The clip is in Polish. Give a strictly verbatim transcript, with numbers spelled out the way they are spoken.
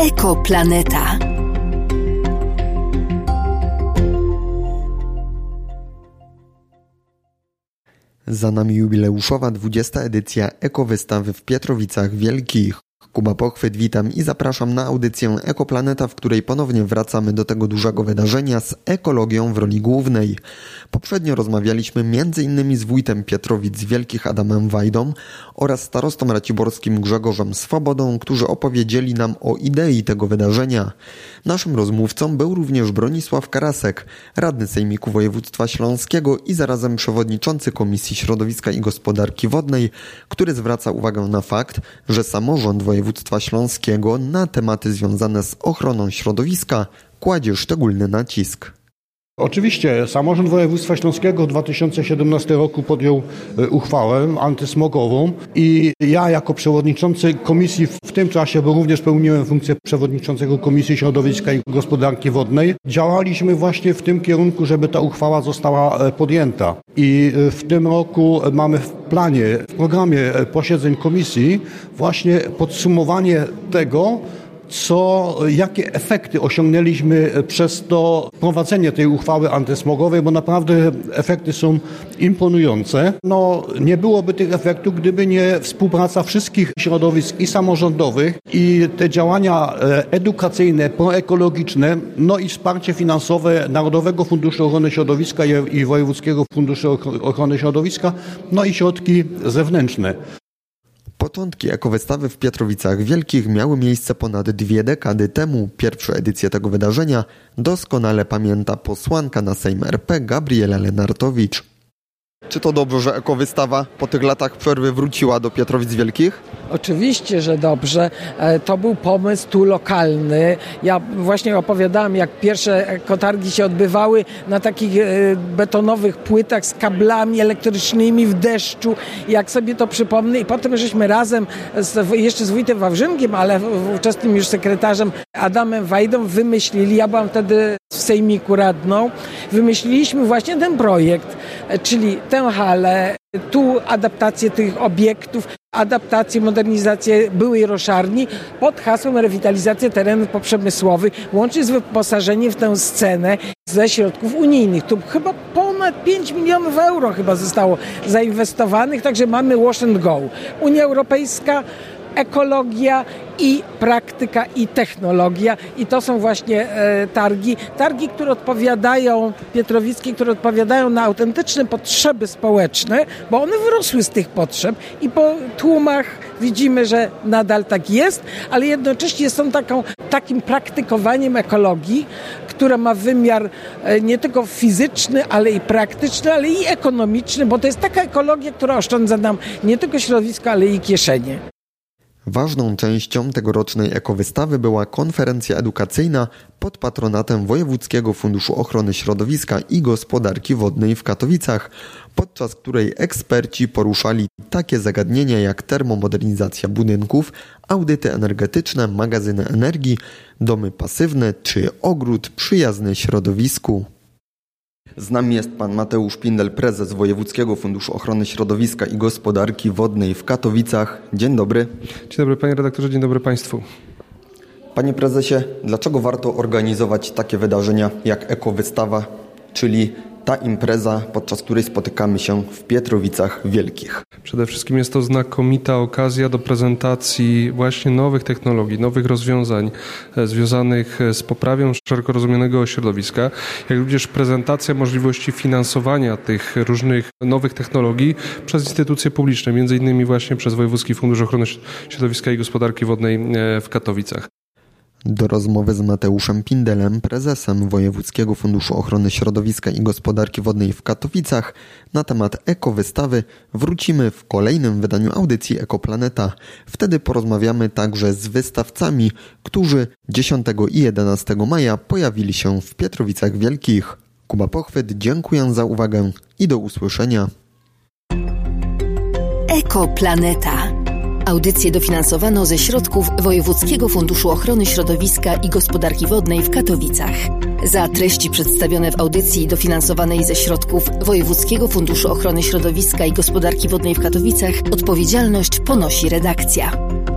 Ekoplaneta. Za nami jubileuszowa dwudziesta edycja Ekowystawy w Pietrowicach Wielkich. Kuba Pochwyt, witam i zapraszam na audycję Ekoplaneta, w której ponownie wracamy do tego dużego wydarzenia z ekologią w roli głównej. Poprzednio rozmawialiśmy między innymi z wójtem Pietrowic Wielkich Adamem Wajdą oraz starostą raciborskim Grzegorzem Swobodą, którzy opowiedzieli nam o idei tego wydarzenia. Naszym rozmówcą był również Bronisław Karasek, radny Sejmiku Województwa Śląskiego i zarazem przewodniczący Komisji Środowiska i Gospodarki Wodnej, który zwraca uwagę na fakt, że samorząd Województwa Śląskiego na tematy związane z ochroną środowiska kładzie szczególny nacisk. Oczywiście samorząd województwa śląskiego w dwa tysiące siedemnastym roku podjął uchwałę antysmogową i ja jako przewodniczący komisji w tym czasie, bo również pełniłem funkcję przewodniczącego Komisji Środowiska i Gospodarki Wodnej, działaliśmy właśnie w tym kierunku, żeby ta uchwała została podjęta. I w tym roku mamy w planie, w programie posiedzeń komisji właśnie podsumowanie tego, co, jakie efekty osiągnęliśmy przez to prowadzenie tej uchwały antysmogowej, bo naprawdę efekty są imponujące. No, nie byłoby tych efektów, gdyby nie współpraca wszystkich środowisk i samorządowych i te działania edukacyjne, proekologiczne, no i wsparcie finansowe Narodowego Funduszu Ochrony Środowiska i Wojewódzkiego Funduszu Ochrony Środowiska, no i środki zewnętrzne. Początki ekowystawy w Pietrowicach Wielkich miały miejsce ponad dwie dekady temu. Pierwszą edycję tego wydarzenia doskonale pamięta posłanka na Sejm R P Gabriela Lenartowicz. Czy to dobrze, że ekowystawa po tych latach przerwy wróciła do Pietrowic Wielkich? Oczywiście, że dobrze. To był pomysł tu lokalny. Ja właśnie opowiadałem, jak pierwsze ekotargi się odbywały na takich betonowych płytach z kablami elektrycznymi w deszczu. Jak sobie to przypomnę i potem żeśmy razem z, jeszcze z wójtem Wawrzynkiem, ale ówczesnym już sekretarzem Adamem Wajdą wymyślili, ja byłam wtedy w Sejmiku radną, wymyśliliśmy właśnie ten projekt, czyli tę halę, tu adaptację tych obiektów, adaptację, modernizację byłej roszarni pod hasłem rewitalizacja terenów poprzemysłowych, łącznie z wyposażeniem w tę scenę ze środków unijnych. Tu chyba ponad pięć milionów euro chyba zostało zainwestowanych, także mamy wash and go. Unia Europejska, ekologia i praktyka i technologia i to są właśnie e, targi. Targi, które odpowiadają, pietrowickie, które odpowiadają na autentyczne potrzeby społeczne, bo one wyrosły z tych potrzeb i po tłumach widzimy, że nadal tak jest, ale jednocześnie są taką, takim praktykowaniem ekologii, która ma wymiar e, nie tylko fizyczny, ale i praktyczny, ale i ekonomiczny, bo to jest taka ekologia, która oszczędza nam nie tylko środowisko, ale i kieszenie. Ważną częścią tegorocznej ekowystawy była konferencja edukacyjna pod patronatem Wojewódzkiego Funduszu Ochrony Środowiska i Gospodarki Wodnej w Katowicach, podczas której eksperci poruszali takie zagadnienia jak termomodernizacja budynków, audyty energetyczne, magazyny energii, domy pasywne czy ogród przyjazny środowisku. Z nami jest pan Mateusz Pindel, prezes Wojewódzkiego Funduszu Ochrony Środowiska i Gospodarki Wodnej w Katowicach. Dzień dobry. Dzień dobry panie redaktorze, dzień dobry państwu. Panie prezesie, dlaczego warto organizować takie wydarzenia jak ekowystawa, czyli ta impreza, podczas której spotykamy się w Pietrowicach Wielkich? Przede wszystkim jest to znakomita okazja do prezentacji właśnie nowych technologii, nowych rozwiązań związanych z poprawą szeroko rozumianego środowiska, jak również prezentacja możliwości finansowania tych różnych nowych technologii przez instytucje publiczne, między innymi właśnie przez Wojewódzki Fundusz Ochrony Środowiska i Gospodarki Wodnej w Katowicach. Do rozmowy z Mateuszem Pindelem, prezesem Wojewódzkiego Funduszu Ochrony Środowiska i Gospodarki Wodnej w Katowicach na temat ekowystawy wrócimy w kolejnym wydaniu audycji Ekoplaneta. Wtedy porozmawiamy także z wystawcami, którzy dziesiątego i jedenastego maja pojawili się w Pietrowicach Wielkich. Kuba Pochwyt, dziękuję za uwagę i do usłyszenia. Ekoplaneta. Audycję dofinansowano ze środków Wojewódzkiego Funduszu Ochrony Środowiska i Gospodarki Wodnej w Katowicach. Za treści przedstawione w audycji dofinansowanej ze środków Wojewódzkiego Funduszu Ochrony Środowiska i Gospodarki Wodnej w Katowicach odpowiedzialność ponosi redakcja.